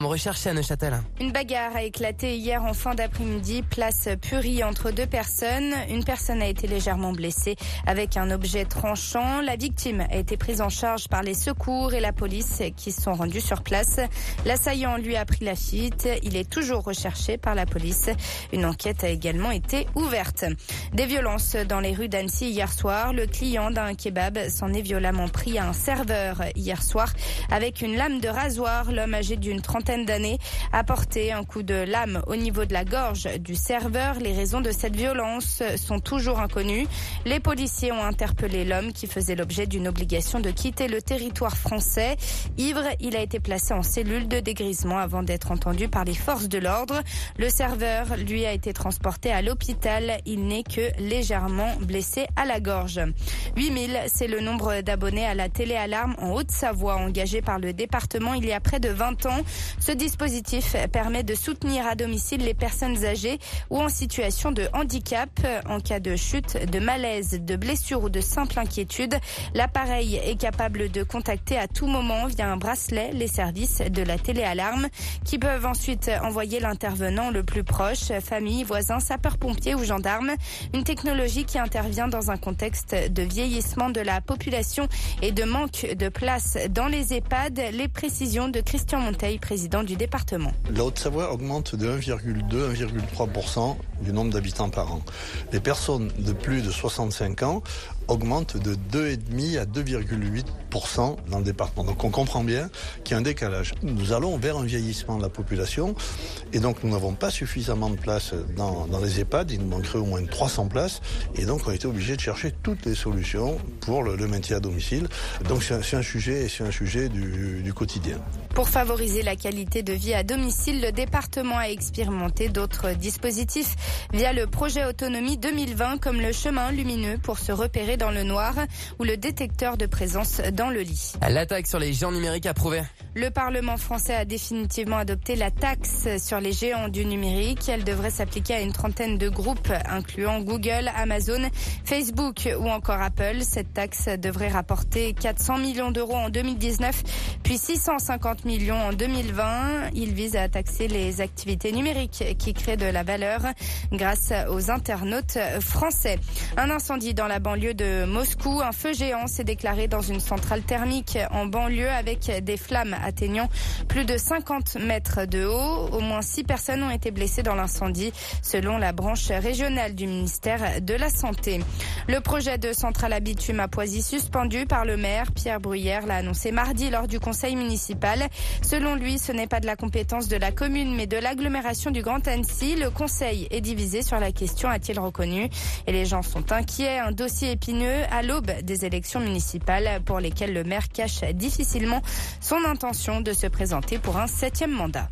Recherché à Neuchâtel. Une bagarre a éclaté hier en fin d'après-midi, place Purie, entre deux personnes. Une personne a été légèrement blessée avec un objet tranchant. La victime a été prise en charge par les secours et la police qui se sont rendus sur place. L'assaillant lui a pris la fuite. Il est toujours recherché par la police. Une enquête a également été ouverte. Des violences dans les rues d'Annecy hier soir. Le client d'un kebab s'en est violemment pris à un serveur hier soir avec une lame de rasoir. L'homme âgé d'une trentaine d'années a porté un coup de lame au niveau de la gorge du serveur. Les raisons de cette violence sont toujours inconnues. Les policiers ont interpellé l'homme qui faisait l'objet d'une obligation de quitter le territoire français. Ivre, il a été placé en cellule de dégrisement avant d'être entendu par les forces de l'ordre. Le serveur, lui, a été transporté à l'hôpital. Il n'est que légèrement blessé à la gorge. 8000, c'est le nombre d'abonnés à la télé-alarme en Haute-Savoie engagé par le département il y a près de 20 ans. Ce dispositif permet de soutenir à domicile les personnes âgées ou en situation de handicap. En cas de chute, de malaise, de blessure ou de simple inquiétude, l'appareil est capable de contacter à tout moment via un bracelet les services de la téléalarme qui peuvent ensuite envoyer l'intervenant le plus proche, famille, voisins, sapeurs-pompiers ou gendarmes. Une technologie qui intervient dans un contexte de vieillissement de la population et de manque de place dans les EHPAD. Les précisions de Christian Monteil, président du département. La Haute-Savoie augmente de 1,2-1,3% du nombre d'habitants par an. Les personnes de plus de 65 ans augmentent de 2,5 à 2,8% dans le département. Donc on comprend bien qu'il y a un décalage. Nous allons vers un vieillissement de la population et donc nous n'avons pas suffisamment de place dans les EHPAD. Il nous manquerait au moins 300 places et donc on a été obligé de chercher toutes les solutions pour le maintien à domicile. Donc c'est un sujet du quotidien. Pour favoriser la qualité de vie à domicile, le département a expérimenté d'autres dispositifs via le projet Autonomie 2020 comme le chemin lumineux pour se repérer dans le noir ou le détecteur de présence dans le lit. L'attaque sur les géants numériques approuvée. Le Parlement français a définitivement adopté la taxe sur les géants du numérique. Elle devrait s'appliquer à une trentaine de groupes, incluant Google, Amazon, Facebook ou encore Apple. Cette taxe devrait rapporter 400 millions d'euros en 2019, puis 650 millions en 2020. Il vise à taxer les activités numériques qui créent de la valeur grâce aux internautes français. Un incendie dans la banlieue de Moscou. Un feu géant s'est déclaré dans une centrale thermique en banlieue avec des flammes atteignant plus de 50 mètres de haut. Au moins 6 personnes ont été blessées dans l'incendie, selon la branche régionale du ministère de la Santé. Le projet de centrale à bitume à Poisy suspendu par le maire Pierre Bruyère l'a annoncé mardi lors du conseil municipal. Selon lui, ce n'est pas de la compétence de la commune, mais de l'agglomération du Grand Annecy. Le conseil est divisé sur la question, a-t-il reconnu. Et les gens sont inquiets. Un dossier épineux à l'aube des élections municipales pour lesquelles le maire cache difficilement son intention de se présenter pour un 7e mandat.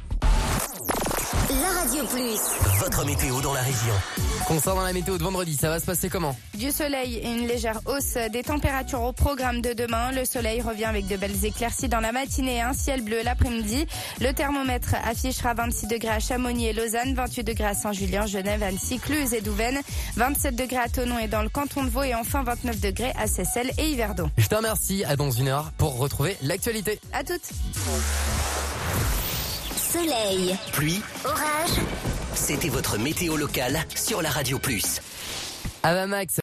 La Radio Plus. Votre météo dans la région. Concernant la météo de vendredi, ça va se passer comment? Du soleil et une légère hausse des températures au programme de demain. Le soleil revient avec de belles éclaircies dans la matinée et un ciel bleu l'après-midi. Le thermomètre affichera 26 degrés à Chamonix et Lausanne, 28 degrés à Saint-Julien, Genève, Annecy, Cluses et Douvaine, 27 degrés à Thonon et dans le canton de Vaud et enfin 29 degrés à Seyssel et Yverdon. Je te remercie. À dans une heure pour retrouver l'actualité. À toutes. Soleil, Pluie, orage. c'était votre météo locale sur la Radio Plus. À Max.